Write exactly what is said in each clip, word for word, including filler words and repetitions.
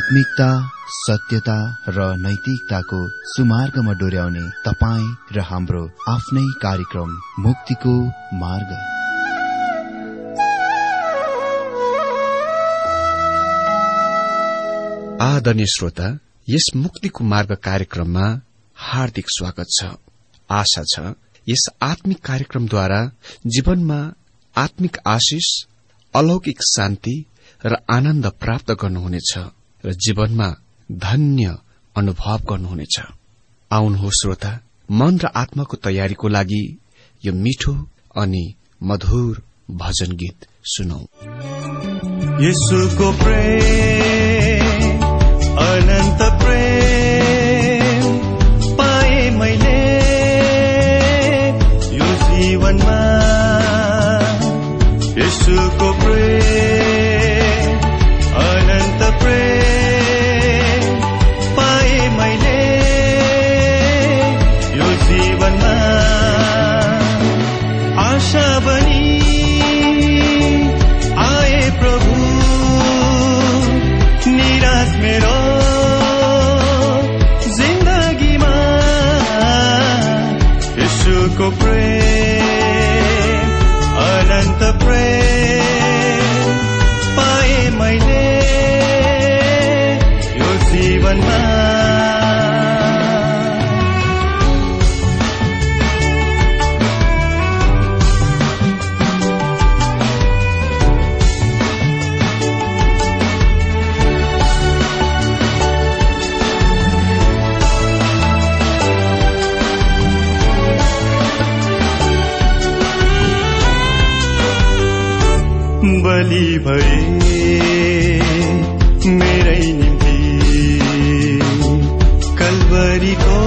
आत्मिकता, सत्यता र नैतिकताको सुमार्गमा डोर्याउने तपाईँ र हाम्रो आफ्नै कार्यक्रम मुक्तिको मार्ग। आदरणीय श्रोता, यस मुक्तिको मार्ग कार्यक्रममा हार्दिक स्वागत छ। आशा छ यस आत्मिक कार्यक्रमद्वारा जीवनमा आत्मिक आशिष, अलौकिक शान्ति र आनन्द प्राप्त गर्नुहुनेछ र जीवनमा धन्य अनुभव गर्नुहुनेछ। आउनुहोस् श्रोता, मन र आत्माको तयारीको लागि यो मिठो अनि मधुर भजन गीत सुनौ। येशूको प्रेम, अनन्त प्रेम पाए मैले यो जीवनमा। येशूको प्रेम, अनन्त प्रेम पाए मैले यो जीवनमा। आशा बनी आए प्रभु, निराश मेरो जिन्दगीमा। येशूको प्रेम, अनन्त प्रेम पाए मैले यो जीवनमा। बलि भए मेरै निम्ति कल्वरीको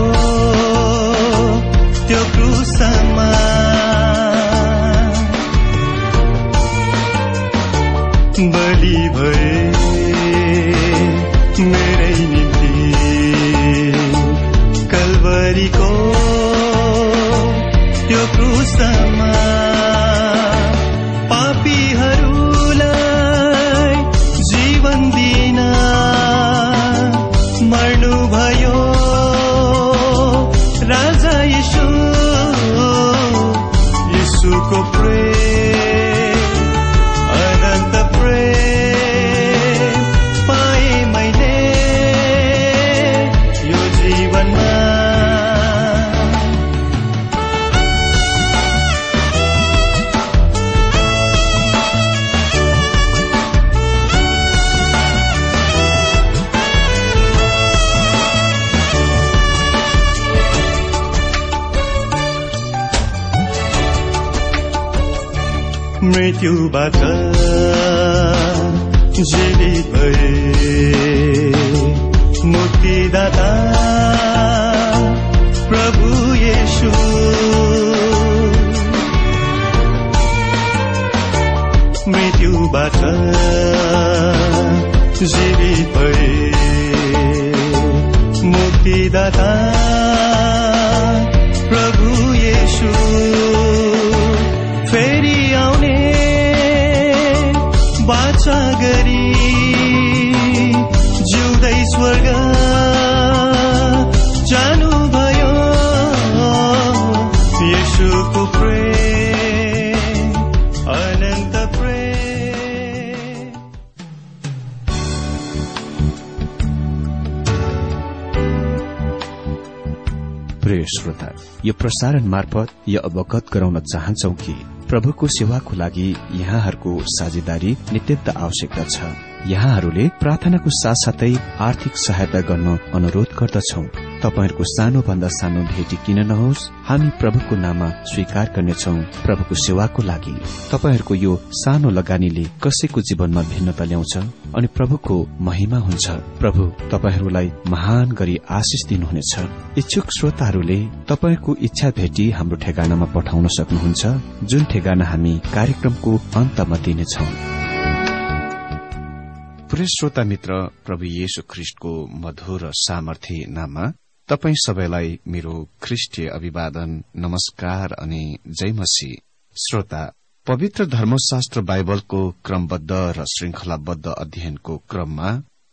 त्यो क्रुसमा। बलि भए मेरै निम्ति कल्वरीको त्यो क्रुसमा। येशूको प्रेम, अनन्त प्रेम पाए मैले यो जीवनमा। मृत्युबाट जीवित भए मुक्तिदाता प्रभु येशू। मृत्युबाट जीवित भए मुक्तिदाता प्रभु येशू। फेरि आउने बाचा गरी जिउँदै स्वर्ग जानुभयो। येशूको प्रेम, अनन्त प्रेम। प्रिय श्रोता, यो प्रसारण मार्फत यो अवगत गराउन चाहन्छौ कि प्रभुको सेवाको लागि यहाँहरूको साझेदारी नित्यन्त आवश्यकता छ। यहाँहरूले प्रार्थनाको साथसाथै आर्थिक सहायता गर्न अनुरोध गर्दछौ। तपाईहरूको सानो भन्दा सानो भेटी किन नहोस्, हामी प्रभुको नाममा स्वीकार गर्नेछौ। प्रभुको सेवाको लागि तपाईहरूको यो सानो लगानीले कसैको जीवनमा भिन्नता ल्याउँछ अनि प्रभुको महिमा हुन्छ। प्रभु तपाईहरूलाई महान गरी आशिष दिनुहुनेछ। इच्छुक श्रोताहरूले तपाईको इच्छा भेटी हाम्रो ठेगानामा पठाउन सक्नुहुन्छ, जुन ठेगाना हामी कार्यक्रमको अन्तमा दिनेछौ। प्रिय श्रोता मित्र, प्रभु येशू ख्रीष्टको मधुर र सामर्थ्य नाममा तपाई सबैलाई मेरो ख्रीष्टीय अभिवादन, नमस्कार अनि जय मसीह। श्रोता, पवित्र धर्मशास्त्र बाइबलको क्रमबद्ध र श्रृंखलाबद्ध अध्ययनको क्रममा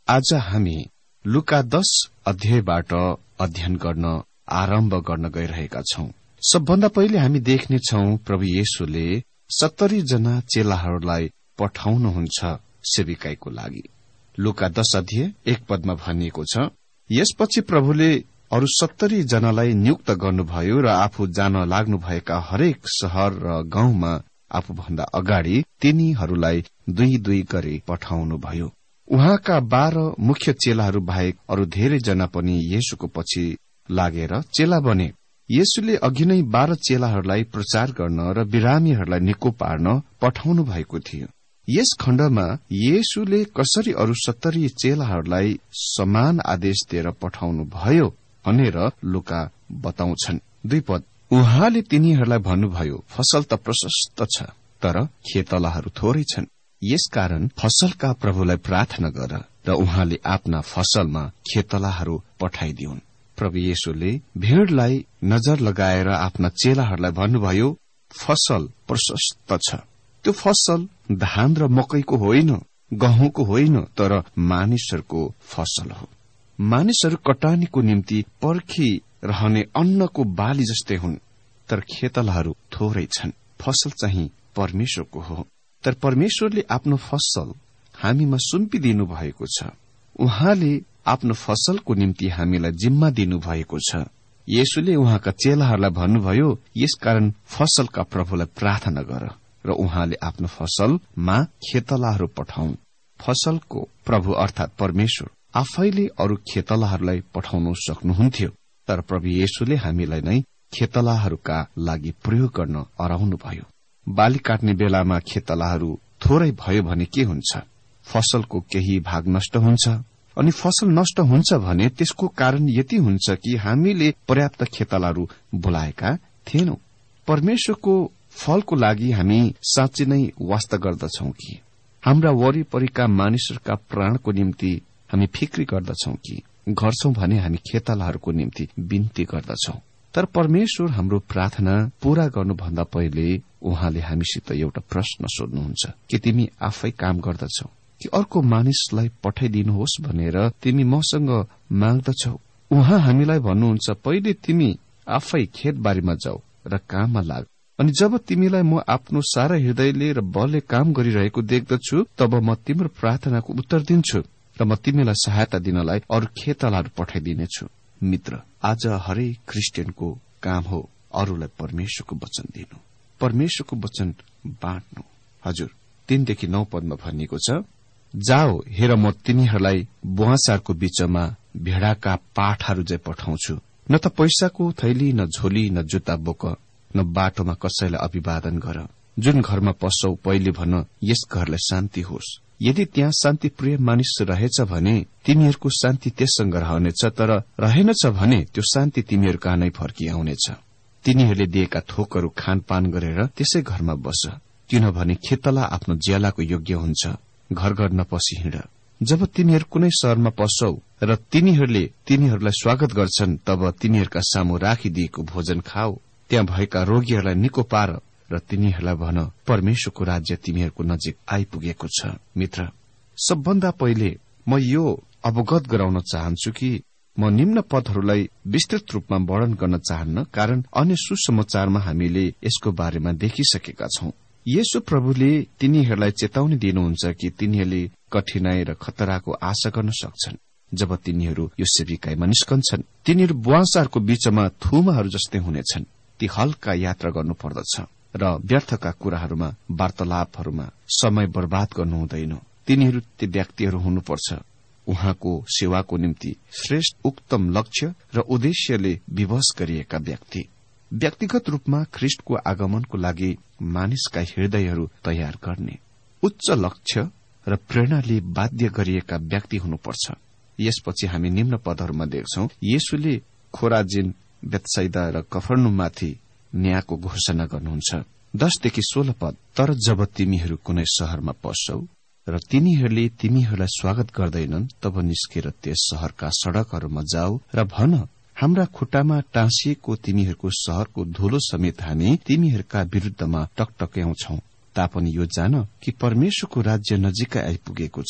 आज हामी लुका दश अध्यायबाट अध्ययन गर्न आरम्भ गर्न गइरहेका छौं। सबभन्दा पहिले हामी देख्नेछौ प्रभु येशूले सत्तरी जना चेलाहरूलाई पठाउनुहुन्छ सेविकाईको लागि। लुका दश अध्याय एक पदमा भनिएको छ, यसपछि प्रभुले अरू सत्तरी जनालाई नियुक्त गर्नुभयो र आफू जान लाग्नुभएका हरेक शहर र गाउँमा आफूभन्दा अगाडि तिनीहरूलाई दुई दुई गरी पठाउनुभयो। उहाँका बाह्र मुख्य चेलाहरू बाहेक अरू धेरै जना पनि येशूको पछि लागेर चेला बने। येशूले अघि नै बाह्र चेलाहरूलाई प्रचार गर्न र बिरामीहरूलाई निको पार्न पठाउनु भएको थियो। यस खण्डमा येशूले कसरी अरू सत्तरी चेलाहरूलाई समान आदेश दिएर पठाउनु भयो भनेर लुका बताउँछन्। दुई पद, उहाँले तिनीहरूलाई भन्नुभयो, फसल त प्रशस्त छ, तर खेतलाहरू थोरै छन्। यसकारण फसलका प्रभुलाई प्रार्थना गर र उहाँले आफ्ना फसलमा खेतलाहरू पठाइदिउन्। प्रभु येशूले भीड़लाई नजर लगाएर आफ्ना चेलाहरूलाई भन्नुभयो, फसल प्रशस्त छ। त्यो फसल धान र मकैको होइन, गहुँको होइन, तर मानिसहरूको फसल हो। मानिसहरू कटानीको निम्ति पर्खी रहने अन्नको बाली जस्तै हुन्, तर खेतलाहरू थोरै छन्। फसल चाहिँ परमेश्वरको हो, तर परमेश्वरले आफ्नो फसल हामीमा सुम्पिदिनु भएको छ। उहाँले आफ्नो फसलको निम्ति हामीलाई जिम्मा दिनु भएको छ। येशूले उहाँका चेलाहरूलाई भन्नुभयो, यसकारण फसलका प्रभुलाई प्रार्थना गर र उहाँले आफ्नो फसलमा खेतलाहरू पठाउन्। फसलको प्रभु अर्थात परमेश्वर आफैले अरू खेतलाहरूलाई पठाउनु सक्नुहुन्थ्यो, तर प्रभु येशूले हामीलाई नै खेतलाहरूका लागि प्रयोग गर्न अराउनुभयो। बाली काट्ने बेलामा खेतलाहरू थोरै भयो भने के हुन्छ? फसलको केही भाग नष्ट हुन्छ, अनि फसल नष्ट हुन्छ भने त्यसको कारण यति हुन्छ कि हामीले पर्याप्त खेतलाहरू बोलाएका थिएनौं। परमेश्वरको फलको लागि हामी साँच्चै नै वास्ता गर्दछौं कि हाम्रा वरिपरिका मानिसहरूका प्राणको निम्ति हामी फिक्री गर्दछौं कि गर्छौं भने हामी खेतलाहरूको निम्ति बिन्ती गर्दछौं। तर परमेश्वर हाम्रो प्रार्थना पूरा गर्नुभन्दा पहिले उहाँले हामीसित एउटा प्रश्न सोध्नुहुन्छ, कि तिमी आफै काम गर्दछौ कि अर्को मानिसलाई पठाइदिनुहोस् भनेर तिमी मसँग माग्दछौ? उहाँ हामीलाई भन्नुहुन्छ, पहिले तिमी आफै खेतबारीमा जाऊ र काममा लाग, अनि जब तिमीलाई म आफ्नो सारा हृदयले र बलले काम गरिरहेको देख्दछु, तब म तिम्रो प्रार्थनाको उत्तर दिन्छु र म तिमीलाई सहायता दिनलाई अरू खेतलाहरू पठाइदिनेछु। मित्र, आज हरेक क्रिस्चियनको काम हो अरूलाई परमेश्वरको वचन दिनु, परमेश्वरको वचन बाँड्नु। हजुर, तीनदेखि नौ पदमा भनिएको छ, जाओ हेर म तिनीहरूलाई बुवासारको बीचमा भेड़ाका पाठहरू चाहिँ पठाउँछु। न त पैसाको थैली, न झोली, न जुत्ता बोक, न बाटोमा कसैलाई अभिवादन गर। जुन घरमा पसौ पहिले भन, यस घरलाई शान्ति होस्। यदि त्यहाँ शान्ति प्रिय मानिस रहेछ भने तिमीहरूको शान्ति त्यससँग रहनेछ, तर रहेनछ भने त्यो शान्ति तिमीहरू कहाँ नै फर्किआउनेछ। तिनीहरूले दिएका थोकहरू खानपान गरेर त्यसै घरमा बस, किनभने खेतला आफ्नो ज्यालाको योग्य हुन्छ। घर घर नपसी हिँड। जब तिमीहरू कुनै शहरमा पसौ र तिनीहरूले तिनीहरूलाई स्वागत गर्छन्, तब तिनीहरूका सामु राखिदिएको भोजन खाऊ। त्यहाँ भएका रोगीहरूलाई निको पार र तिनीहरूलाई भन, परमेश्वरको राज्य तिमीहरूको नजिक आइपुगेको छ। मित्र, सबभन्दा पहिले म यो अवगत गराउन चाहन्छु कि म निम्न पदहरूलाई विस्तृत रूपमा वर्णन गर्न चाहन्न, कारण अन्य सुसमाचारमा हामीले यसको बारेमा देखिसकेका छौं। येशू प्रभुले तिनीहरूलाई चेतावनी दिनुहुन्छ कि तिनीहरूले कठिनाई र खतराको आशा गर्न सक्छन्। जब तिनीहरू यो सेविकाईमा निस्कन्छन्, तिनीहरू बुवासारको बीचमा थुमाहरू जस्तै हुनेछन्। ती हल्का यात्रा गर्नु पर्दछ र व्यर्थका कुराहरूमा, वार्तालापहरूमा समय बर्बाद गर्नु हुँदैन। तिनीहरू ती व्यक्तिहरू हुनुपर्छ उहाँको सेवाको निम्ति श्रेष्ठ उक्तम लक्ष्य र उद्देश्यले विवश गरिएका व्यक्ति। व्यक्तिगत रूपमा ख्रिस्टको आगमनको लागि मानिसका हृदयहरू तयार गर्ने उच्च लक्ष्य र प्रेरणाले बाध्य गरिएका व्यक्ति हुनुपर्छ। यसपछि हामी निम्न पदहरूमा देख्छौं, येशूले खोराजिन, बेतसैदा र कफरनहुममाथि न्यायको घोषणा गर्नुहुन्छ। दशदेखि सोह्र पद, तर जब तिमीहरू कुनै शहरमा पस्छौ र तिनीहरूले तिमीहरूलाई स्वागत गर्दैनन्, तब निस्केर त्यस शहरका सड़कहरूमा जाऊ र भन, हाम्रा खुट्टामा टाँसिएको तिमीहरूको शहरको धूलो समेत हामी तिमीहरूका विरूद्धमा टकटक्याउँछौ। तापनि यो जान कि परमेश्वरको राज्य नजिकै आइपुगेको छ।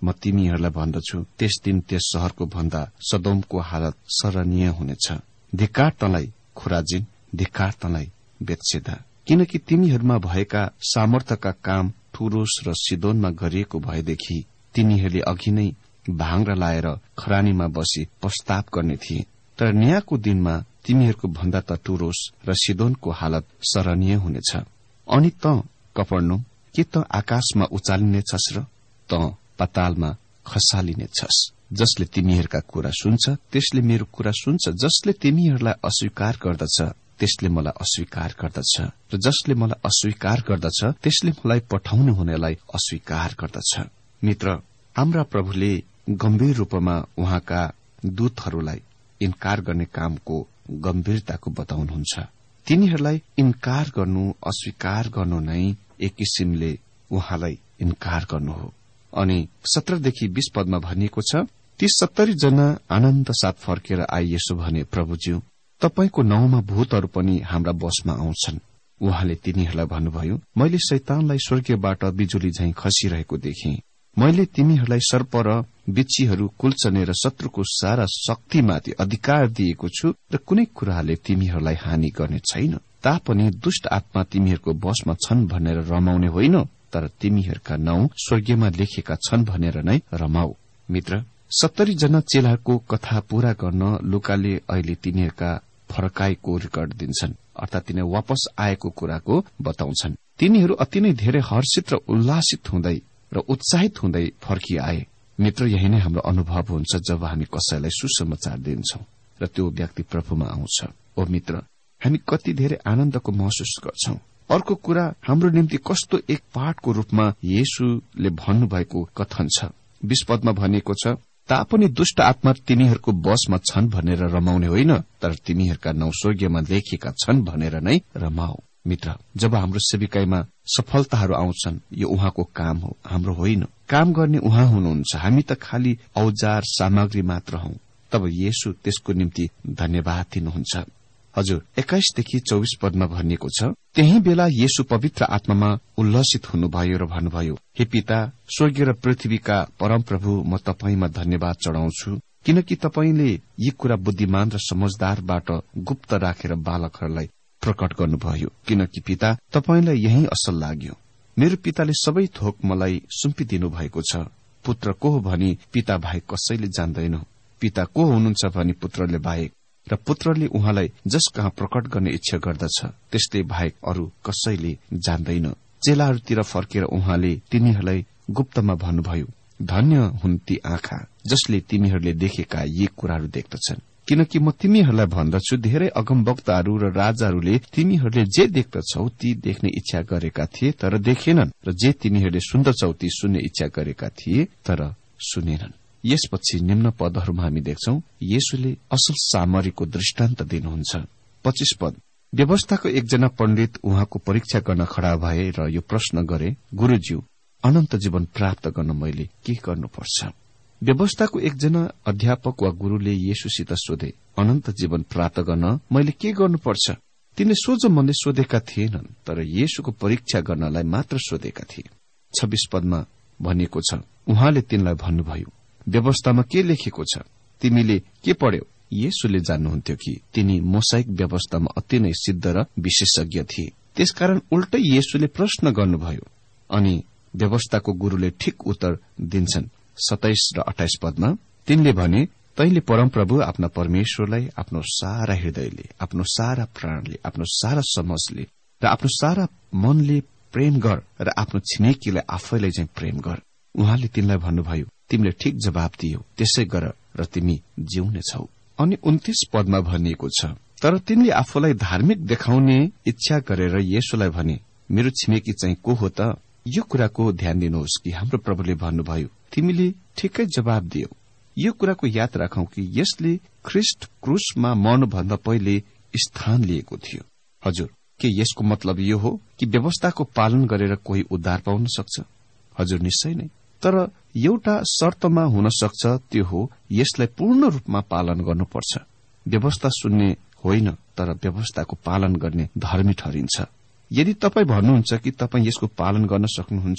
म तिमीहरूलाई भन्दछु, त्यस दिन त्यस शहरको भन्दा सदोमको हालत सराहनीय हुनेछ। धिक्कार तँलाई खुराजिन, धिक्कार तँलाई बेत्सेदा, किनकि तिमीहरूमा भएका सामर्थ्यका काम टुरोस र सिदोनमा गरिएको भएदेखि तिनीहरूले अघि नै भाङ्रा लाएर खरानीमा बसी प्रस्ताव गर्ने थिए। तर न्यायको दिनमा तिमीहरूको भन्दा त टुरोस र सिदोनको हालत सराहनीय हुनेछ। अनि त कफर्नहुम, के त आकाशमा उचालिनेछस् र त पातालमा खसालिनेछस्। जसले तिमीहरूका कुरा सुन्छ त्यसले मेरो कुरा सुन्छ, जसले तिमीहरूलाई अस्वीकार गर्दछ त्यसले मलाई अस्वीकार गर्दछ, र जसले मलाई अस्वीकार गर्दछ त्यसले मलाई पठाउनु हुनेलाई अस्वीकार गर्दछ। मित्र, हाम्रा प्रभुले गम्भीर रूपमा उहाँका दूतहरूलाई इन्कार गर्ने कामको गम्भीरताको बताउनुहुन्छ। तिनीहरूलाई इन्कार गर्नु, अस्वीकार गर्नु नै एक किसिमले उहाँलाई इन्कार गर्नु हो। अनि सत्रदेखि बीस पदमा भनिएको छ, ती सत्तरी जना आनन्द साथ फर्केर आइएसो भने, प्रभुज्यू, तपाईको नाउँमा भूतहरू पनि हाम्रा बसमा आउँछन्। उहाँले तिनीहरूलाई भन्नुभयो, मैले शैतानलाई स्वर्गबाट बिजुली झैं खसिरहेको देखेँ। मैले तिमीहरूलाई सर्प र बिच्छीहरू कुल्चने र शत्रुको सारा शक्तिमाथि अधिकार दिएको छु, र कुनै कुराले तिमीहरूलाई हानि गर्ने छैन। तापनि दुष्ट आत्मा तिमीहरूको बसमा छन् भनेर रमाउने होइन, तर तिमीहरूका नाउँ स्वर्गीयमा लेखेका छन् भनेर नै रमाऊ। मित्र, सत्तरी जना चेलाहरूको कथा पूरा गर्न लुकाले अहिले तिनीहरूका फर्काईको रेकर्ड दिन्छन्, अर्थात तिनीहरू वापस आएको कुराको बताउँछन्। तिनीहरू अति नै धेरै हर्षित र उल्लासित हुँदै र उत्साहित हुँदै फर्किआए। मित्र, यही नै हाम्रो अनुभव हुन्छ जब हामी कसैलाई सुसमाचार दिन्छौं र त्यो व्यक्ति प्रभुमा आउँछ। ओ मित्र, हामी कति धेरै आनन्दको महसुस गर्छौं। अर्को कुरा, हाम्रो निम्ति कस्तो एक पाठको रूपमा येशूले भन्नुभएको कथन छ। बीस पदमा भनिएको छ, तापनि दुष्ट आत्मा तिमीहरूको बसमा छन् भनेर रमाउने होइन, तर तिमीहरूका नाउँ स्वर्गीयमा लेखिएका छन् भनेर नै रमाऊ। मित्र, जब हाम्रो सेविकाईमा सफलताहरू आउँछन्, यो उहाँको काम हो, हाम्रो होइन। काम गर्ने उहाँ हुनुहुन्छ, हामी त खालि औजार सामग्री मात्र हौ। तब येशू त्यसको निम्ति धन्यवाद दिनुहुन्छ। हजुर, एक्काइसदेखि चौबिस पदमा भनिएको छ, त्यही बेला येशू पवित्र आत्मामा उल्लसित हुनुभयो र भन्नुभयो, हे पिता, स्वर्गीय र पृथ्वीका परमप्रभु, म तपाईमा धन्यवाद चढाउँछु, किनकि तपाईले यी कुरा बुद्धिमान र समझदारबाट गुप्त राखेर बालकहरूलाई प्रकट गर्नुभयो। किनकि पिता, तपाईलाई यही असल लाग्यो। मेरो पिताले सबै थोक मलाई सुम्पिदिनु भएको छ। पुत्र को हो भनी पिता बाहेक कसैले जान्दैन, पिता को हुनुहुन्छ भनी पुत्रले बाहेक, र पुत्रले उहाँलाई जस कहाँ प्रकट गर्ने इच्छा गर्दछ त्यसले बाहेक अरू कसैले जान्दैन। चेलाहरूतिर फर्केर उहाँले तिनीहरूलाई गुप्तमा भन्नुभयो, धन्य हुन् ती आँखा जसले तिमीहरूले देखेका यी कुराहरू देख्दछन्, किनकि म तिमीहरूलाई भन्दछु, धेरै अगमवक्ताहरू र राजाहरूले तिमीहरूले जे देख्दछौ ती देख्ने इच्छा गरेका थिए तर देखेनन्, र जे तिमीहरूले सुन्दछौ ती सुन्ने इच्छा गरेका थिए तर सुनेनन्। यसपछि निम्न पदहरूमा हामी देख्छौ येशूले असल सामरीको दृष्टान्त दिनुहुन्छ। पच्चीस पद, व्यवस्थाको एकजना पण्डित उहाँको परीक्षा गर्न खड़ा भए र यो प्रश्न गरे, गुरुज्यू, अनन्त जीवन प्राप्त गर्न मैले के गर्नुपर्छ? व्यवस्थाको एकजना अध्यापक वा गुरूले येशूसित सोधे, अनन्त जीवन प्राप्त गर्न मैले के गर्नुपर्छ? तिनले सोझो मनले सोधेका थिएनन्, तर येशूको परीक्षा गर्नलाई मात्र सोधेका थिए। छब्बीस पदमा भनिएको छ, उहाँले तिनलाई भन्नुभयो, व्यवस्थामा के लेखेको छ? तिमीले के पढ्यौ? येशूले जान्नुहुन्थ्यो कि तिनी मोसाइक व्यवस्थामा अति नै सिद्ध र विशेषज्ञ थिए। त्यसकारण उल्टै येशूले प्रश्न गर्नुभयो अनि व्यवस्थाको गुरूले ठिक उत्तर दिन्छन्। सताइस र अठाइस पदमा तिनले भने, तैले परमप्रभु आफ्ना परमेश्वरलाई आफ्नो सारा हृदयले, आफ्नो सारा प्राणले, आफ्नो सारा समझले र आफ्नो सारा मनले प्रेम गर, र आफ्नो छिमेकीलाई आफैलाई चाहिँ प्रेम गर। उहाँले तिनलाई भन्नुभयो, तिमीले ठिक जवाब दियौ, त्यसै गर र तिमी जिउनेछौ। अनि उन्तीस पदमा भनिएको छ, तर तिनले आफूलाई धार्मिक देखाउने इच्छा गरेर येशूलाई भने, मेरो छिमेकी चाहिँ को हो त? यो कुराको ध्यान दिनुहोस् कि हाम्रो प्रभुले भन्नुभयो, तिमीले ठिकै जवाब दियौ। यो कुराको याद राखौं कि यसले ख्रिस्ट क्रुसमा मर्नुभन्दा पहिले स्थान लिएको थियो। हजुर, के यसको मतलब यो हो कि व्यवस्थाको पालन गरेर कोही उद्धार पाउन सक्छ? हजुर, निश्चय नै। तर एउटा शर्तमा हुन सक्छ, त्यो हो यसलाई पूर्ण रूपमा पालन गर्नुपर्छ। व्यवस्था सुन्ने होइन, तर व्यवस्थाको पालन गर्ने धर्मी ठहरिन्छ। यदि तपाई भन्नुहुन्छ कि तपाई यसको पालन गर्न सक्नुहुन्छ,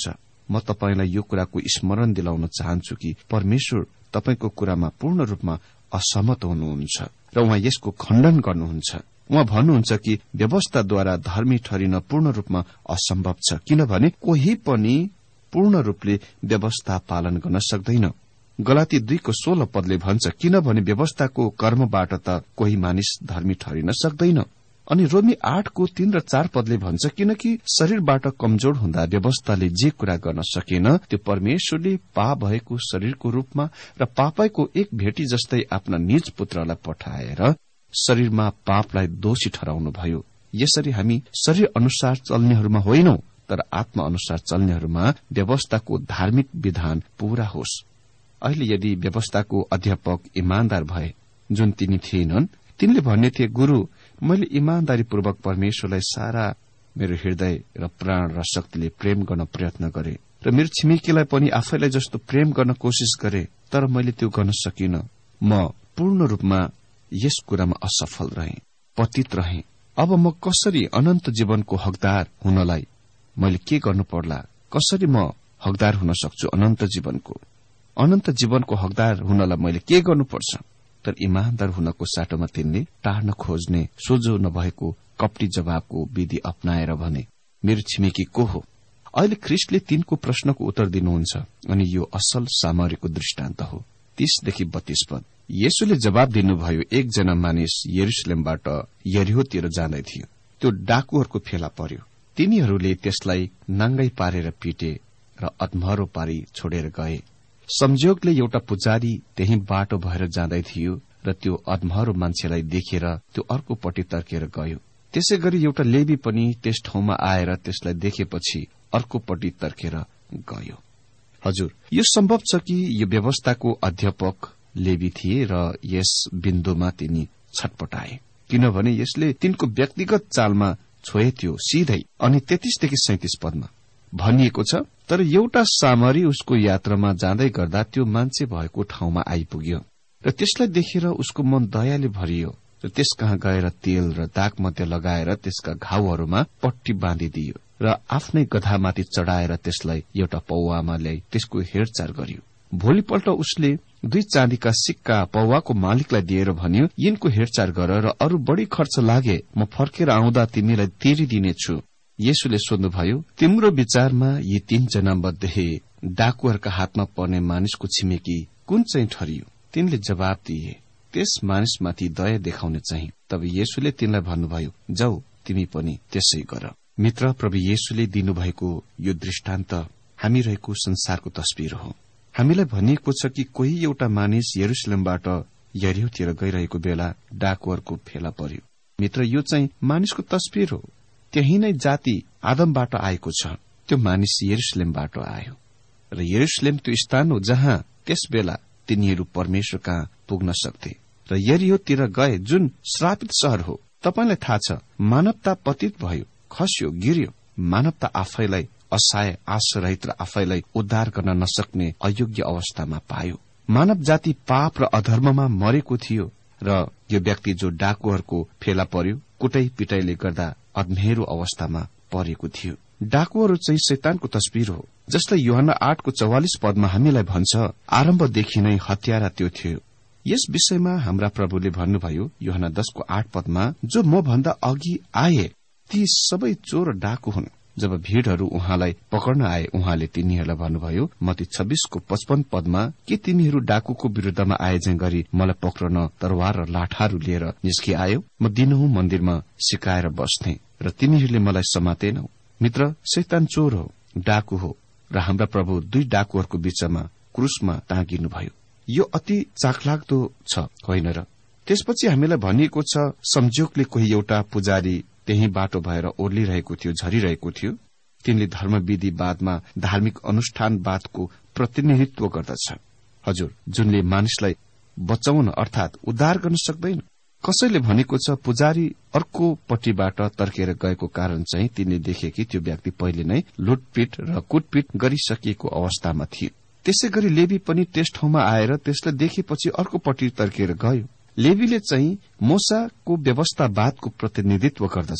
म तपाईलाई यो कुराको स्मरण दिलाउन चाहन्छु कि परमेश्वर तपाईको कुरामा पूर्ण रूपमा असहमत हुनुहुन्छ र उहाँ यसको खण्डन गर्नुहुन्छ। उहाँ भन्नुहुन्छ कि व्यवस्थाद्वारा धर्मी ठहरिन पूर्ण रूपमा असम्भव छ, किनभने कोही पनि पूर्ण रूपले व्यवस्था पालन गर्न सक्दैन। गलाती दुईको सोह्र पदले भन्छ, किनभने व्यवस्थाको कर्मबाट त कोही मानिस धर्मी ठहरिन सक्दैन। अनि रोमी आठको तीन र चार पदले भन्छ, किनकि शरीरबाट कमजोर हुँदा व्यवस्थाले जे कुरा गर्न सकेन त्यो परमेश्वरले पाप भएको शरीरको रूपमा र पापैको एक भेटी जस्तै आफ्ना निज पुत्रलाई पठाएर शरीरमा पापलाई दोषी ठहराउनुभयो। यसरी हामी शरीर अनुसार चल्नेहरूमा होइनौं, तर आत्मा अनुसार चल्नेहरूमा व्यवस्थाको धार्मिक विधान पूरा होस्। अहिले यदि व्यवस्थाको अध्यापक इमान्दार भए, जुन तिनी थिएनन्, तिनले भन्ने थिए, गुरु, मैले इमान्दारीपूर्वक परमेश्वरलाई सारा मेरो हृदय र प्राण र शक्तिले प्रेम गर्न प्रयत्न गरे र मेरो छिमेकीलाई पनि आफैलाई जस्तो प्रेम गर्न कोशिश गरे, तर मैले त्यो गर्न सकिन। म पूर्ण रूपमा यस कुरामा असफल रहे, पतित रहे। अब म कसरी अनन्त जीवनको हकदार हुनलाई मैले के गर्नु पर्ला? कसरी म हकदार हुन सक्छु अनन्त जीवनको? अनन्त जीवनको हकदार हुनलाई मैले के गर्नुपर्छ? तर इमान्दार हुनको साटोमा तिनले टार्न खोज्ने, सोझो नभएको कपटी जवाबको विधि अपनाएर भने, मेरो छिमेकी को हो? अहिले ख्रिस्टले तिनको प्रश्नको उत्तर दिनुहुन्छ अनि यो असल सामरीको दृष्टान्त हो। तीसदेखि बत्तीस पद, येशूले जवाब दिनुभयो, एकजना मानिस यरुशलेमबाट यरिहोतिर जाँदै थियो। त्यो डाकुहरूको फेला पर्यो। तिनीहरूले त्यसलाई नाङ्गै पारेर पिटे र अधमरो पारी छोडेर गए। संयोगले एउटा पुजारी त्यही बाटो भएर जाँदै थियो र त्यो अधमरो मान्छेलाई देखेर त्यो अर्कोपट्टि तर्केर गयो। त्यसै गरी एउटा लेवी पनि त्यस ठाउँमा आएर त्यसलाई देखेपछि अर्कोपट्टि तर्केर गयो। हजुर, यो सम्भव छ कि यो व्यवस्थाको अध्यापक लेवी थिए र यस बिन्दुमा तिनी छटपटाए, किनभने यसले तिनको व्यक्तिगत चालमा छोएथ्यो सिधै। अनि तेत्तीसदेखि सैतिस पदमा भनिएको छ, तर एउटा सामरी उसको यात्रामा जाँदै गर्दा त्यो मान्छे भएको ठाउँमा आइपुग्यो र त्यसलाई देखेर उसको मन दयाले भरियो र त्यस कहाँ गएर तेल र दागमध्य लगाएर त्यसका घाउहरूमा पट्टी बाँधिदियो र आफ्नै गधामाथि चढ़ाएर त्यसलाई एउटा पौवामा ल्याई त्यसको हेरचाह गरियो। भोलिपल्ट उसले दुई चाँदीका सिक्का पौवाको मालिकलाई दिएर भन्यो, यिनको हेरचाह गर र अरू बढ़ी खर्च लागे म फर्केर आउँदा तिमीलाई तिरिदिनेछु। येशूले सोध्नुभयो, तिम्रो विचारमा यी तीनजना मध्ये डाकुहरूका हातमा पर्ने मानिसको छिमेकी कुन चाहिँ ठरियो? तिनले जवाब दिए, त्यस मानिसमाथि दया देखाउने चाहिँ। तब येशूले तिनलाई भन्नुभयो, जाऊ, तिमी पनि त्यसै गर। मित्र, प्रभु येशूले दिनुभएको यो दृष्टान्त हामी रहेको संसारको तस्बिर हो। हामीलाई भनिएको छ कि कोही एउटा मानिस यरुशलेमबाट यरिहोतिर गइरहेको बेला डाकुहरूको फेला पर्यो। मित्र, यो चाहिँ मानिसको तस्बिर हो। त्यही नै जाति आदमबाट आएको छ। त्यो मानिस यरुशलेमबाट आयो र यरुशलेम त्यो स्थान हो जहाँ त्यस बेला तिनीहरू परमेश्वर कहाँ पुग्न सक्थे र यरिहोतिर गए, जुन श्रापित शहर हो। तपाईलाई थाहा छ, मानवता पतित भयो, खस्यो, गिर्यो। मानवता आफैलाई असहाय, आश्रयरहित र आफैलाई उद्धार गर्न नसक्ने अयोग्य अवस्थामा पायो। मानव जाति पाप र अधर्ममा मरेको थियो र यो व्यक्ति जो डाकुहरूको फेला पर्यो, कुटाई पिटाईले गर्दा अधमेरो अवस्थामा परेको थियो। डाकुहरू चाहिँ शैतानको तस्बिर हो, जसलाई यूहन्ना आठको चौवालिस पदमा हामीलाई भन्छ, आरम्भदेखि नै हत्यारा त्यो थियो। यस विषयमा हाम्रा प्रभुले भन्नुभयो यूहन्ना दशको आठ पदमा, जो म भन्दा अघि आए ती सबै चोर डाकु हुन्। जब भीड़हरू उहाँलाई पकड्न आए, उहाँले तिनीहरूलाई भन्नुभयो मत्ती छब्बीसको पचपन्न पदमा, के तिमीहरू डाकुको विरूद्धमा आएझै गरी मलाई पक्रन तरवार र लाठाहरू लिएर निस्किआयो? म दिनहुँ मन्दिरमा सिकाएर बस्थे र तिमीहरूले मलाई समातेनौ। मित्र, शैतान चोर हो, डाकु हो र हाम्रा प्रभु दुई डाकुहरूको बीचमा क्रुसमा टाँगिनुभयो। यो अति चाखलाग्दो छ, होइन र? त्यसपछि हामीलाई भनिएको छ, संयोगले कोही एउटा पुजारी त्यही बाटो भएर ओर्लिरहेको थियो, झरिरहेको थियो। तिनले धर्मविधिवादमा धार्मिक अनुष्ठानवादको प्रतिनिधित्व गर्दछ। हजुर, जुनले मानिसलाई बचाउन अर्थात उद्धार गर्न सक्दैन। कसैले भनेको छ, पुजारी अर्को पट्टिबाट तर्केर गएको कारण चाहिँ तिनले देखे कि त्यो व्यक्ति पहिले नै लुटपिट र कुटपिट गरिसकिएको अवस्थामा थियो। त्यसै गरी लेवी पनि त्यस ठाउँमा आएर त्यसलाई देखेपछि अर्कोपट्टि तर्केर गयो। लेवीले चाहिँ मोसाको व्यवस्थावादको प्रतिनिधित्व गर्दछ।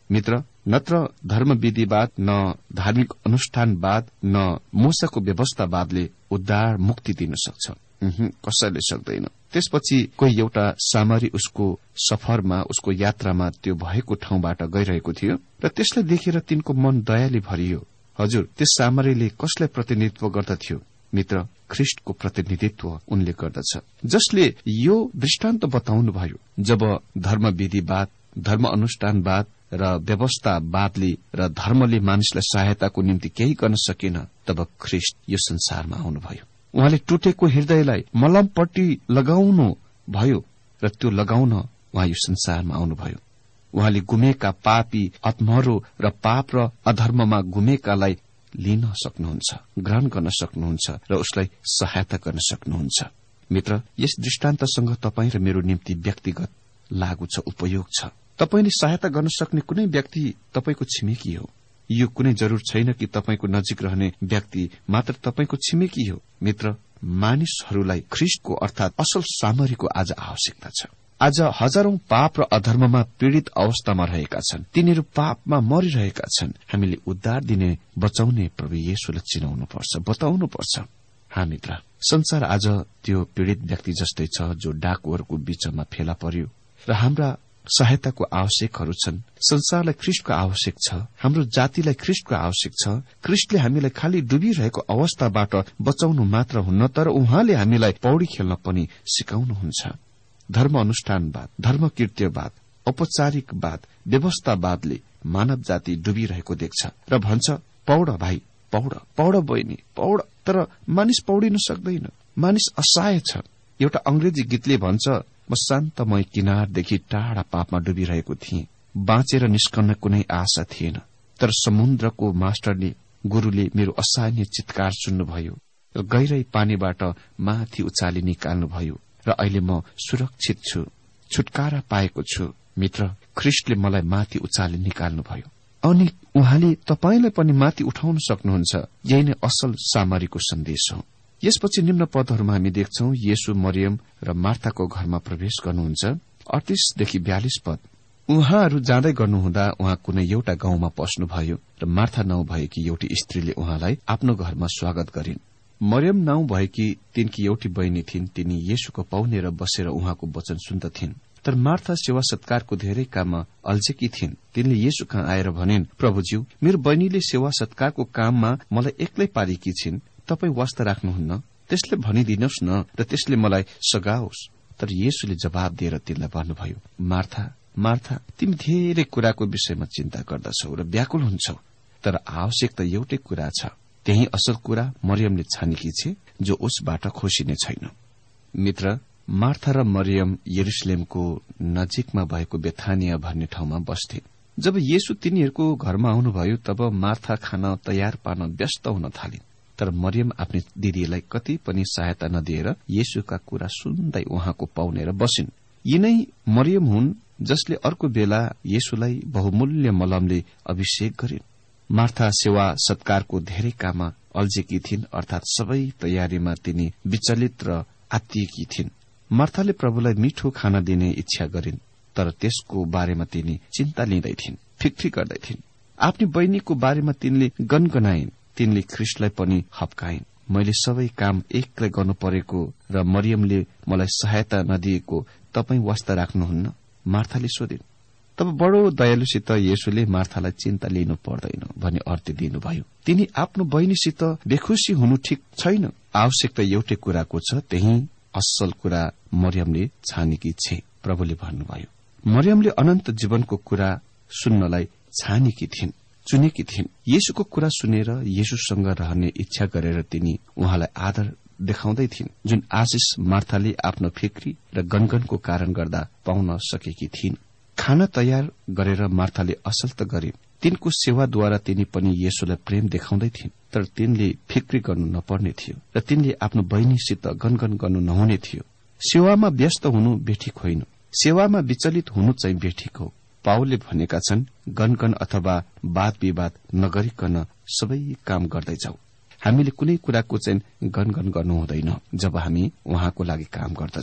मित्र, नत्र धर्मविधिवाद, न धार्मिक अनुष्ठानवाद, न मोसाको व्यवस्थावादले उद्धार मुक्ति दिन सक्छ। कसैले सक्दैन। त्यसपछि कोही एउटा सामरी उसको सफरमा, उसको यात्रामा त्यो भएको ठाउँबाट गइरहेको थियो र त्यसलाई देखेर तिनको मन दयाले भरियो। हजुर, त्यस सामरीले कसलाई प्रतिनिधित्व गर्दथ्यो? मित्र, ख्रिस्टको प्रतिनिधित्व उनले गर्दछ, जसले यो दृष्टान्त बताउनुभयो। जब धर्मविधिवाद, धर्म अनुष्ठानवाद र व्यवस्थावादले र धर्मले मानिसलाई सहायताको निम्ति केही गर्न सकेन, तब ख्रिस्ट यो संसारमा आउनुभयो। उहाँले टुटेको हृदयलाई मलमपट्टि लगाउनु भयो र त्यो लगाउन उहाँ यो संसारमा आउनुभयो। उहाँले गुमेका पापी आत्माहरू र पाप र अधर्ममा गुमेकालाई लिन सक्नुहुन्छ, ग्रहण गर्न सक्नुहुन्छ र उसलाई सहायता गर्न सक्नुहुन्छ। मित्र, यस दृष्टान्तसँग तपाईँ र मेरो निम्ति व्यक्तिगत लागू छ, उपयोग छ। तपाईले सहायता गर्न सक्ने कुनै व्यक्ति तपाईको छिमेकी हो। यो कुनै जरूर छैन कि तपाईको नजिक रहने व्यक्ति मात्र तपाईको छिमेकी हो। मित्र, मानिसहरूलाई ख्रिस्टको अर्थात असल सामरीको आज आवश्यकता छ। आज हजारौं पाप र अधर्ममा पीड़ित अवस्थामा रहेका छन्। तिनीहरू पापमा मरिरहेका छन्। हामीले उद्धार दिने, बचाउने प्रभु येशूलाई चिनाउनु पर्छ, बताउनु पर्छ। हाँ मित्र, संसार आज त्यो पीड़ित व्यक्ति जस्तै छ जो डाकुहरूको बीचमा फेला पर्यो र हाम्रा सहायताको आवश्यकहरू छन्। संसारलाई ख्रिस्टको आवश्यक छ, हाम्रो जातिलाई ख्रिस्टको आवश्यक छ। ख्रिस्टले हामीलाई खाली डुबिरहेको अवस्थाबाट बचाउनु मात्र हुन्न, तर उहाँले हामीलाई पौडी खेल्न पनि सिकाउनुहुन्छ। धर्म अनुष्ठानवाद, धर्म कृत्यवाद, औपचारिकवाद, व्यवस्थावादले मानव जाति डुबिरहेको देख्छ र भन्छ, पौड भाइ, पौड, पौड बहिनी, पौड। तर मानिस पौडिन सक्दैन, मानिस असहाय छ। एउटा अंग्रेजी गीतले भन्छ, म शान्तमय किनारदेखि टाढा पापमा डुबिरहेको थिएँ, बाँचेर निस्कन कुनै आशा थिएन। तर समुद्रको मास्टरले, गुरूले मेरो असहाय चित्कार सुन्नुभयो र गहिरै पानीबाट माथि उचाली निकाल्नुभयो र अहिले म सुरक्षित छु, छुटकारा पाएको छु। मित्र, ख्रिस्टले मलाई माथि उचाली निकाल्नुभयो अनि उहाँले तपाईलाई पनि माथि उठाउन सक्नुहुन्छ। यही नै असल सामरीको सन्देश हो। यसपछि निम्न पदहरूमा हामी देख्छौं, येशू मरियम र मार्थाको घरमा प्रवेश गर्नुहुन्छ। अडतीसदेखि बयालीस पद। उहाँहरू जाँदै गर्नुहुँदा उहाँ कुनै एउटा गाउँमा पस्नुभयो र मार्था नाउँ भएकी एउटी स्त्रीले उहाँलाई आफ्नो घरमा स्वागत गरिन्। मरियम नाउँ भएकी तिनकी एउटी बहिनी थिइन्। तिनी येशूको पाउनेर बसेर उहाँको वचन सुन्दथिन्। तर मार्था सेवा सत्कारको धेरै काममा अल्झेकी थिइन्। तिनले येशू कहाँ आएर भनिन्, प्रभुज्यू, मेरो बहिनीले सेवा सत्कारको काममा मलाई एक्लै पारेकी छिन्। तपाई वास्ता राख्नुहुन्न, त्यसले भनिदिनुहोस् न र त्यसले मलाई सघाओस्। तर येशूले जवाब दिएर तिनलाई भन्नुभयो, मार्था, मार्था, तिमी धेरै कुराको विषयमा चिन्ता गर्दछौ र व्याकुल हुन्छौ, तर आवश्यक त एउटै कुरा छ। त्यही असल कुरा मरियमले छानेकी छे, जो उसबाट खोसिने छैन। मित्र, मार्था र मरियम यरुशलेमको नजिकमा भएको बेथानिया भन्ने ठाउँमा बस्थे। जब येशू तिनीहरूको घरमा आउनुभयो, तब मार्था खाना तयार पार्न व्यस्त हुन थालिन्। तर मरियम आफ्नी दिदीलाई कति पनि सहायता नदिएर येशूका कुरा सुन्दै उहाँको पाउनेर बसिन्। यिनै मरियम हुन् जसले अर्को बेला येशूलाई बहुमूल्य मलमले अभिषेक गरिन्। मार्था सेवा सत्कारको धेरै काममा अल्झेकी थिइन्, अर्थात सबै तयारीमा तिनी विचलित र आत्तिएकी थिइन्। मार्थाले प्रभुलाई मिठो खाना दिने इच्छा गरिन्, तर त्यसको बारेमा तिनी चिन्ता लिँदैथिन्, फिक्री गर्दैथिन्। आफ्नी बहिनीको बारेमा तिनले गनगनाइन्। तिनले ख्रिस्टलाई पनि हप्काइन्। मैले सबै काम एक्लै गर्नु परेको र मरियमले मलाई सहायता नदिएको तपाई वास्ता राख्नुहुन्न? मार्थाले सोधिन्। तब बडो दयालुसित येशूले मार्थालाई चिन्ता लिनु पर्दैन भनी अर्थ दिनुभयो। तिनी आफ्नो बहिनीसित बेखुसी हुनु ठिक छैन। आवश्यक त एउटै कुराको छ, त्यही असल कुरा मरियमले छानेकी छे। प्रभुले भन्नुभयो, मरियमले अनन्त जीवनको कुरा सुन्नलाई छानेकी थिइन्, चुनेकी थिइन्। येशूको कुरा सुनेर येशूसँग रहने इच्छा गरेर तिनी उहाँलाई आदर देखाउँदै थिइन्, जुन आशिष मार्थाले आफ्नो फिक्री र गनगनको कारण गर्दा पाउन सकेकी थिइन्। खाना तयार गरेर मार्थाले असल त गरिन्। तिनको सेवाद्वारा तिनी पनि येशूलाई प्रेम देखाउँदै थिइन्, तर तिनले फिक्री गर्नु नपर्ने थियो र तिनले आफ्नो बहिनीसित गनगन गर्नु नहुने थियो। सेवामा व्यस्त हुनु बेठिक होइन, सेवामा विचलित हुनु चाहिँ बेठिक हो। पावलले भनेका छन्, गनगन अथवा वाद विवाद नगरिकन सबै काम गर्दै जाऊ। हामीले कुनै कुराको चाहिँ गनगन गर्नु हुँदैन जब हामी उहाँको लागि काम गर्दछौं।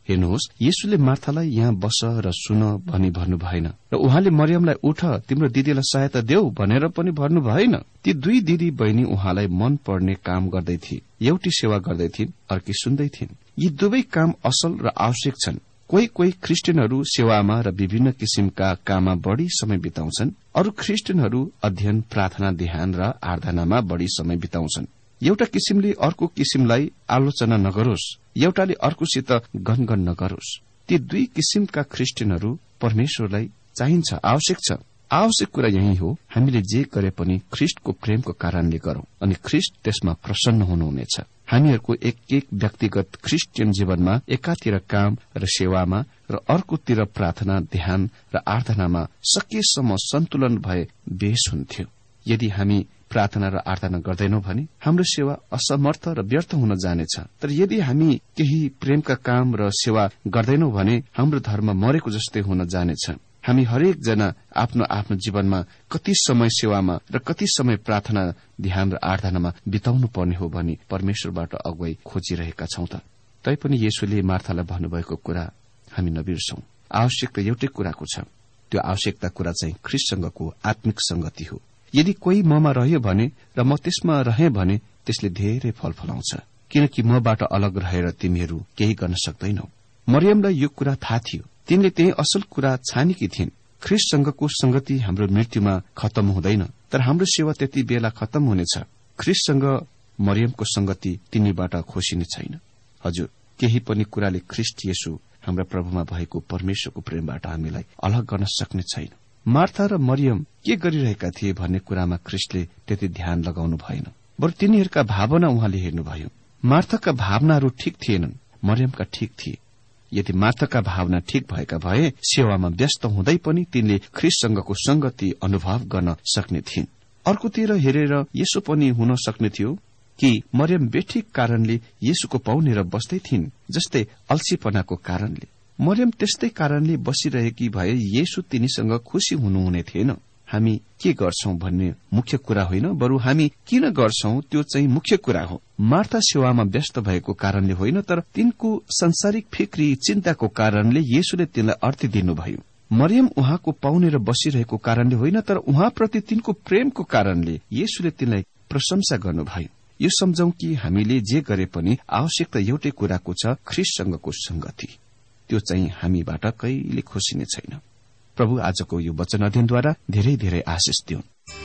हेर्नुहोस्, येशूले मार्थालाई यहाँ बस र सुन भनी भन्नु भएन र उहाँले मरियमलाई उठ तिम्रो दिदीलाई सहायता देऊ भनेर पनि भन्नु भएन। ती दुई दिदी बहिनी उहाँलाई मन पर्ने काम गर्दै थिए, एउटी सेवा गर्दै थिइन्, अर्की सुन्दै थिइन्। यी दुवै काम असल र आवश्यक छन्। कोही कोही ख्रिस्टियनहरू सेवामा र विभिन्न किसिमका काममा बढ़ी समय बिताउँछन्, अरू ख्रिस्टियनहरू अध्ययन, प्रार्थना, ध्यान र आराधनामा बढ़ी समय बिताउँछन्। एउटा किसिमले अर्को किसिमलाई आलोचना नगरोस्, एउटाले अर्कोसित गनगन नगरोस्। ती दुई किसिमका ख्रिस्टियनहरू परमेश्वरलाई चाहिन्छ, आवश्यक छ। आवश्यक कुरा यही हो, हामीले जे गरे पनि ख्रिस्टको प्रेमको कारणले गरौं अनि ख्रिस्ट त्यसमा प्रसन्न हुनुहुनेछ। हामीहरूको एक एक व्यक्तिगत ख्रिस्टियन जीवनमा एकातिर काम र सेवामा र अर्कोतिर प्रार्थना, ध्यान र आराधनामा सकेसम्म सन्तुलन भए बेस हुन्थ्यो। यदि हामी प्रार्थना र आराधना गर्दैनौं भने हाम्रो सेवा असमर्थ र व्यर्थ हुन जानेछ। तर यदि हामी केही प्रेमका काम र सेवा गर्दैनौं भने हाम्रो धर्म मरेको जस्तै हुन जानेछ। हामी हरेक जना आफ्नो आफ्नो जीवनमा कति समय सेवामा र कति समय प्रार्थना, ध्यान र आराधनामा बिताउनु पर्ने हो भनी परमेश्वरबाट अगुवाई खोजिरहेका छौं त। तैपनि येशूले मार्थालाई भन्नुभएको कुरा हामी नबिर्सौं। आवश्यक त एउटै कुराको छ, त्यो आवश्यकता कुरा चाहिँ ख्रिस्टसँगको आत्मिक संगति हो। यदि कोही ममा रह्यो भने र म त्यसमा रहे भने त्यसले धेरै फल फलाउँछ, किनकि मबाट अलग रहेर तिमीहरू केही गर्न सक्दैनौ। मरियमलाई यो कुरा थाहा थियो, तिनले त्यही असल कुरा छानेकी थिइन्। ख्रिस्टसँगको संगति हाम्रो मृत्युमा खत्तम हुँदैन, तर हाम्रो सेवा त्यति बेला खत्तम हुनेछ। ख्रिस्टसँग मरियमको संगति तिनीबाट खोसिने छैन। हजुर, केही पनि कुराले ख्रिस्ट येशू हाम्रा प्रभुमा भएको परमेश्वरको प्रेमबाट हामीलाई अलग गर्न सक्ने छैन। मार्था र मरियम के गरिरहेका थिए भन्ने कुरामा ख्रिस्टले त्यति ध्यान लगाउनु भएन, बरु तिनीहरूका भावना उहाँले हेर्नुभयो। मार्थाका भावनाहरू ठिक थिएनन्, मरियमका ठिक थिए। यदि मार्थाका भावना ठिक भएका भए सेवामा व्यस्त हुँदै पनि तिनले ख्रिस्टसँगको संगति अनुभव गर्न सक्ने थिइन्। अर्कोतिर हेरेर यसो पनि हुन सक्ने थियो कि मरियम बेठिक कारणले येशूको पाउनेर बस्दै थिइन्, जस्तै अल्छीपनाको कारणले। मरियम त्यस्तै कारणले बसिरहेकी भए येशू तिनीसँग खुशी हुनुहुने थिएन। हामी के गर्छौं भन्ने मुख्य कुरा होइन, बरु हामी किन गर्छौं त्यो चाहिँ मुख्य कुरा हो। मार्था सेवामा व्यस्त भएको कारणले होइन, तर तिनको संसारिक फिक्री चिन्ताको कारणले येशूले तिनलाई अर्थ दिनुभयो। मरियम उहाँको पाउनेर बसिरहेको कारणले होइन, तर उहाँप्रति तिनको प्रेमको कारणले येशूले तिनलाई प्रशंसा गर्नुभयो। यो सम्झौं कि हामीले जे गरे पनि आवश्यकता एउटै कुराको छ, ख्रिस्टसँगको संगति। त्यो चाहिँ हामीबाट कहिले खोसिने छैन। प्रभु आजको यो वचन अध्ययनद्वारा धेरै धेरै आशिष दिउन्।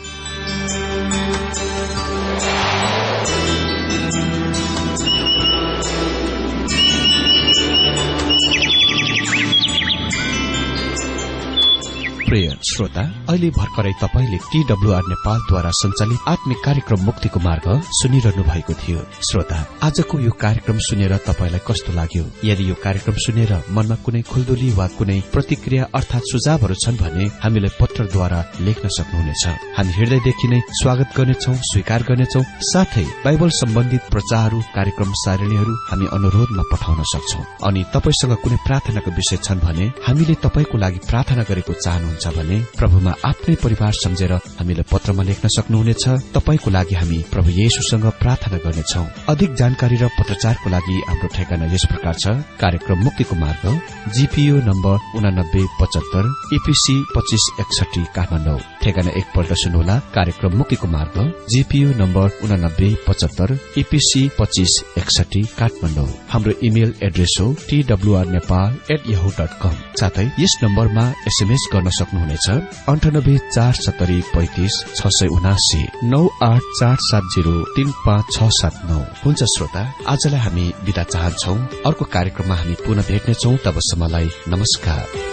प्रिय श्रोता, अहिले भर्खरै तपाईले टीडब्ल्यूआर नेपालद्वारा संचालित आत्मिक कार्यक्रम मुक्तिको मार्ग सुनिरहनु भएको थियो। श्रोता, आजको यो कार्यक्रम सुनेर तपाईलाई कस्तो लाग्यो? यदि यो कार्यक्रम सुनेर मनमा कुनै खुल्दुली वा कुनै प्रतिक्रिया अर्थात सुझावहरू छन् भने हामीलाई पत्रद्वारा लेख्न सक्नुहुनेछ। हामी हृदयदेखि नै स्वागत गर्नेछौं, स्वीकार गर्नेछौं। साथै बाइबल सम्बन्धित प्रचारहरू, कार्यक्रम सारणीहरू हामी अनुरोधमा पठाउन सक्छौं। अनि तपाईसँग कुनै प्रार्थनाको विषय छन् भने हामीले तपाईको लागि प्रार्थना गरेको चाहनुहुन्छ भने प्रभुमा आफ्नै परिवार सम्झेर हामीलाई पत्रमा लेख्न सक्नुहुनेछ। तपाईको लागि हामी प्रभु येशूसँग प्रार्थना गर्नेछौं। अधिक जानकारी र पत्रचारको लागि हाम्रो ठेगाना यस प्रकार छ। कार्यक्रम मुक्तिको मार्ग, जीपीओ नम्बर उनानब्बे पचहत्तर, ईपीसी पच्चीस एकसठी, काठमाडौँ। ठेगाना एकपल्ट सुन्नुहोला। कार्यक्रम मुक्तिको मार्ग, जीपीओ नम्बर उनानब्बे पचहत्तर, ईपीसी पच्चीस एकसठी, काठमाडौँ। हाम्रो इमेल एड्रेस हो TWR Nepal at Yahoo dot com. साथै यस नम्बरमा एसएमएस गर्न सक्नुहुनेछ अन्ठानब्बे चार सत्तरी पैंतिस छ सय उनासी नौ आठ चार सात जीरो तीन पाँच छ सात नौ। हुन्छ श्रोता, आजलाई हामी बिदा चाहन्छौ। अर्को कार्यक्रममा हामी पुनः भेट्नेछौ। तबसम्मलाई नमस्कार।